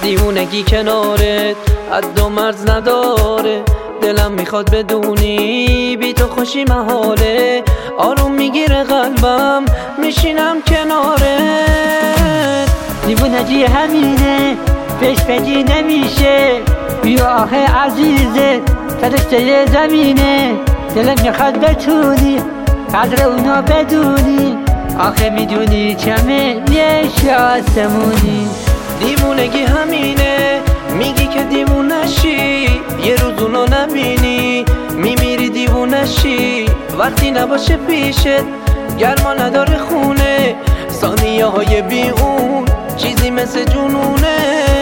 دیوونگی کنارت حد و مرز نداره، دلم میخواد بدونی بی تو خوشی محاله. آروم میگیره قلبم میشینم کنارت. دیوونگی همینه پیش بدی نمیشه، بیا آخه عزیزه فرشته زمینه. دلم میخواد بتونی قدر اونو بدونی، آخه میدونی کمه یه آسمونی. دیوونگی همینه میگی که دیوونشی، یه روز اونو نبینی میمیری دیوونشی. وقتی نباشه پیشت گرما نداره خونه، ثانیه های بی اون چیزی مثل جنونه.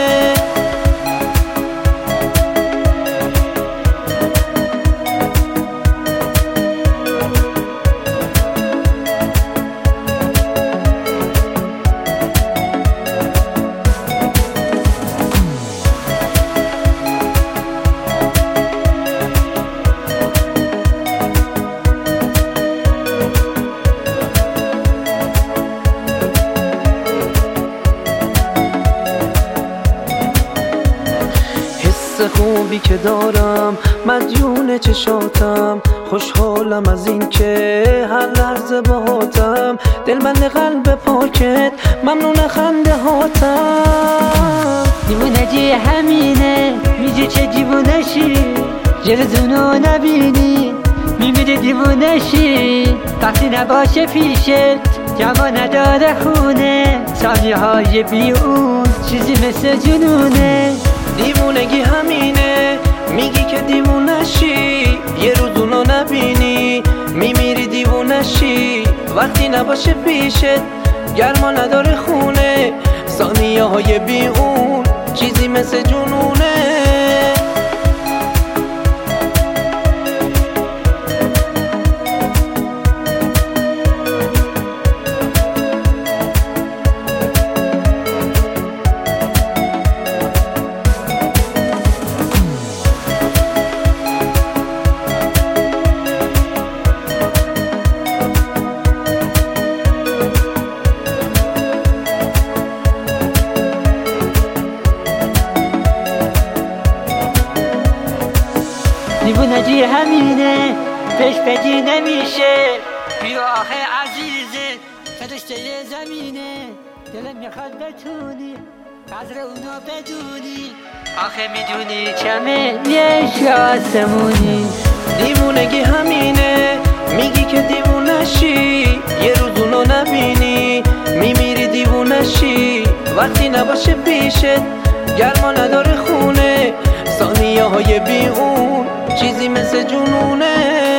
خوبی که دارم مدیون چشاتم، خوشحالم از این که هر لحظه باهاتم. دلبند قلب پاکت ممنون خنده هاتم. دیوونگی همینه میگه که دیوونشی، یه روز اونو نبینی میمیری دیوونشی. وقتی نباشه پیشت جوا نداره خونه، ثانیه های بی اون چیزی مثل جنونه. دیوونگی همینه میگی که دیوونشی، یه روز اونو نبینی میمیری دیوونشی. وقتی نباشه پیشت گرما نداره خونه، ثانیه های بی اون چیزی مثل جنونه. دیوونگی همینه پیش بدی نمیشه، بیا آخه عزیزه فرشته زمینه. دلم میخواد بتونی قدر اونو بدونی، آخه میدونی کمه یه آسمونی. دیوونگی همینه میگی که دیوونشی، یه روز اونو نبینی میمیری دیوونشی. وقتی نباشه پیشت گرما نداره خونه، ثانیه های بی اون چیزی مثل جنونه.